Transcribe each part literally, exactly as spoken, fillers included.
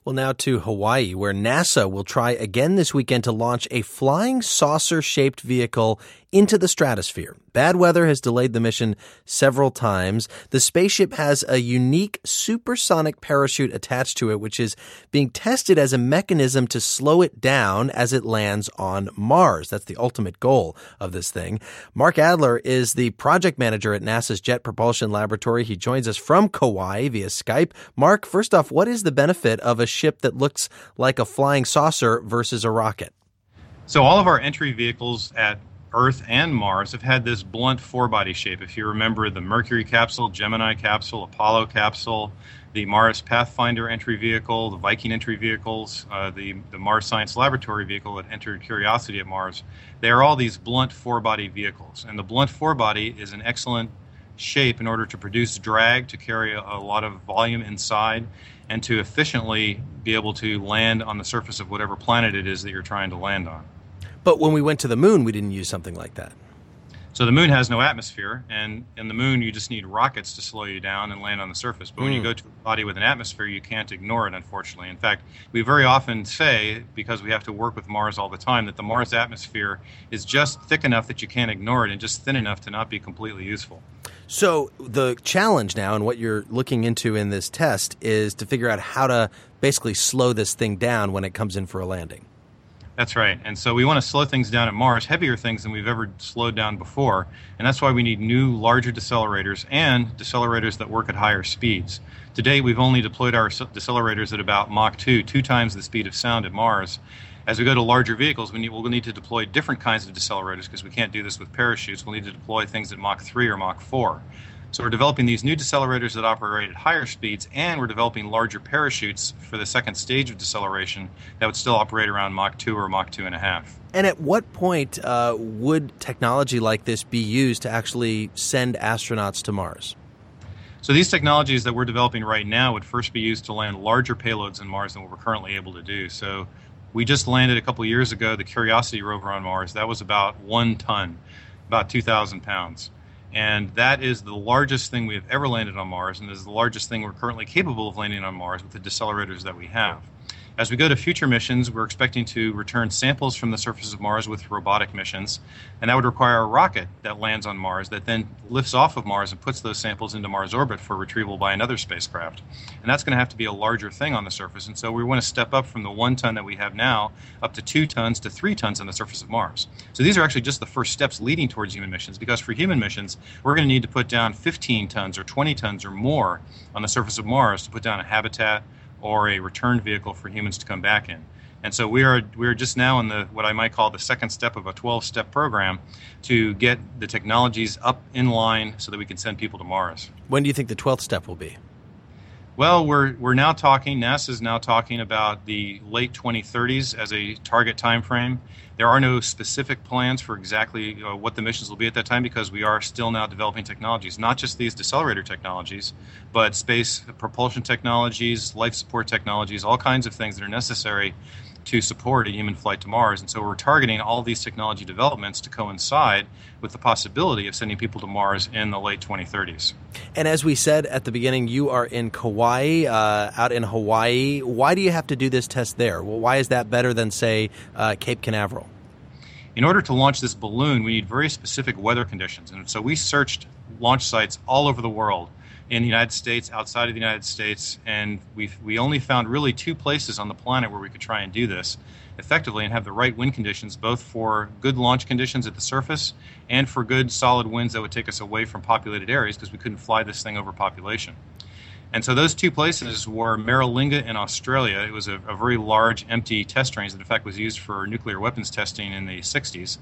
Well, now to Hawaii, where NASA will try again this weekend to launch a flying saucer-shaped vehicle into the stratosphere. Bad weather has delayed the mission several times. The spaceship has a unique supersonic parachute attached to it, which is being tested as a mechanism to slow it down as it lands on Mars. That's the ultimate goal of this thing. Mark Adler is the project manager at NASA's Jet Propulsion Laboratory. He joins us from Kauai via Skype. Mark, first off, what is the benefit of a ship that looks like a flying saucer versus a rocket? So all of our entry vehicles at Earth and Mars have had this blunt four-body shape. If you remember the Mercury capsule, Gemini capsule, Apollo capsule, the Mars Pathfinder entry vehicle, the Viking entry vehicles, uh, the, the Mars Science Laboratory vehicle that entered Curiosity at Mars, they are all these blunt four-body vehicles. And the blunt four-body is an excellent shape in order to produce drag, to carry a, a lot of volume inside, and to efficiently be able to land on the surface of whatever planet it is that you're trying to land on. But when we went to the moon, we didn't use something like that. So the moon has no atmosphere, and in the moon you just need rockets to slow you down and land on the surface. But when Mm. you go to a body with an atmosphere, you can't ignore it, unfortunately. In fact, we very often say, because we have to work with Mars all the time, that the Mars atmosphere is just thick enough that you can't ignore it and just thin enough to not be completely useful. So the challenge now and what you're looking into in this test is to figure out how to basically slow this thing down when it comes in for a landing. That's right. And so we want to slow things down at Mars, heavier things than we've ever slowed down before. And that's why we need new, larger decelerators and decelerators that work at higher speeds. To date, we've only deployed our decelerators at about Mach two, two times the speed of sound at Mars. As we go to larger vehicles, we need, we'll need to deploy different kinds of decelerators because we can't do this with parachutes. We'll need to deploy things at Mach three or Mach four. So we're developing these new decelerators that operate at higher speeds, and we're developing larger parachutes for the second stage of deceleration that would still operate around Mach two or Mach two and a half. And at what point uh, would technology like this be used to actually send astronauts to Mars? So these technologies that we're developing right now would first be used to land larger payloads on Mars than what we're currently able to do. So we just landed a couple years ago the Curiosity rover on Mars. That was about one ton, about two thousand pounds. And that is the largest thing we have ever landed on Mars, and is the largest thing we're currently capable of landing on Mars with the decelerators that we have. As we go to future missions, we're expecting to return samples from the surface of Mars with robotic missions, and that would require a rocket that lands on Mars that then lifts off of Mars and puts those samples into Mars orbit for retrieval by another spacecraft. And that's going to have to be a larger thing on the surface, and so we want to step up from the one ton that we have now up to two tons to three tons on the surface of Mars. So these are actually just the first steps leading towards human missions, because for human missions, we're going to need to put down fifteen tons or twenty tons or more on the surface of Mars to put down a habitat or a return vehicle for humans to come back in. And so we are we are just now in the what I might call the second step of a twelve-step program to get the technologies up in line so that we can send people to Mars. When do you think the twelfth step will be? Well, we're we're now talking, NASA is now talking about the late twenty thirties as a target time frame. There are no specific plans for exactly uh, what the missions will be at that time, because we are still now developing technologies, not just these decelerator technologies, but space propulsion technologies, life support technologies, all kinds of things that are necessary to support a human flight to Mars. And so we're targeting all these technology developments to coincide with the possibility of sending people to Mars in the late twenty thirties. And as we said at the beginning, you are in Kauai, uh, out in Hawaii. Why do you have to do this test there? Well, why is that better than, say, uh, Cape Canaveral? In order to launch this balloon, we need very specific weather conditions. And so we searched launch sites all over the world, in the United States, outside of the United States, and we we only found really two places on the planet where we could try and do this effectively and have the right wind conditions, both for good launch conditions at the surface and for good solid winds that would take us away from populated areas, because we couldn't fly this thing over population. And so those two places were Maralinga in Australia. It was a, a very large, empty test range that, in fact, was used for nuclear weapons testing in the sixties.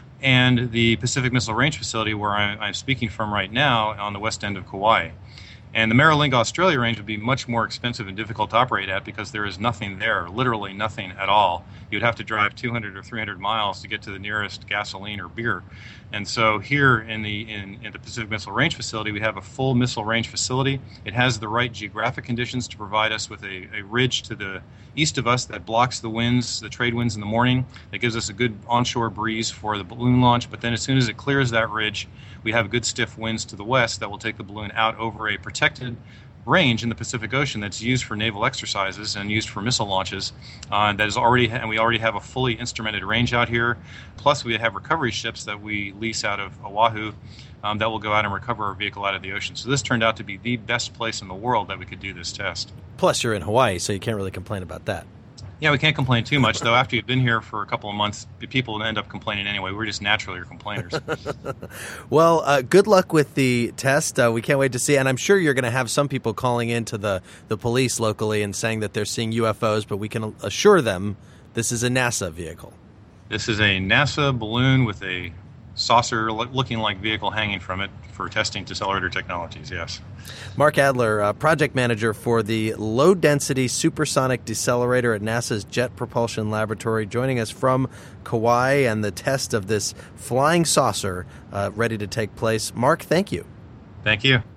And the Pacific Missile Range Facility, where I, I'm speaking from right now, on the west end of Kauai. And the Maralinga Australia range would be much more expensive and difficult to operate at, because there is nothing there, literally nothing at all. You'd have to drive two hundred or three hundred miles to get to the nearest gasoline or beer. And so here in the in, in the Pacific Missile Range Facility, we have a full missile range facility. It has the right geographic conditions to provide us with a, a ridge to the east of us that blocks the winds, the trade winds in the morning. That gives us a good onshore breeze for the balloon launch. But then as soon as it clears that ridge, we have good stiff winds to the west that will take the balloon out over a protected range in the Pacific Ocean that's used for naval exercises and used for missile launches. Uh, that is already, and we already have a fully instrumented range out here. Plus, we have recovery ships that we lease out of Oahu um, that will go out and recover our vehicle out of the ocean. So this turned out to be the best place in the world that we could do this test. Plus, you're in Hawaii, so you can't really complain about that. Yeah, we can't complain too much, though. After you've been here for a couple of months, people end up complaining anyway. We're just naturally complainers. Well, uh, good luck with the test. Uh, we can't wait to see. And I'm sure you're going to have some people calling in to the, the police locally and saying that they're seeing U F Os, but we can assure them this is a NASA vehicle. This is a NASA balloon with a saucer-looking like vehicle hanging from it for testing Decellerator Technologies, yes. Mark Adler, uh, project manager for the low-density supersonic decelerator at NASA's Jet Propulsion Laboratory, joining us from Kauai and the test of this flying saucer uh, ready to take place. Mark, thank you. Thank you.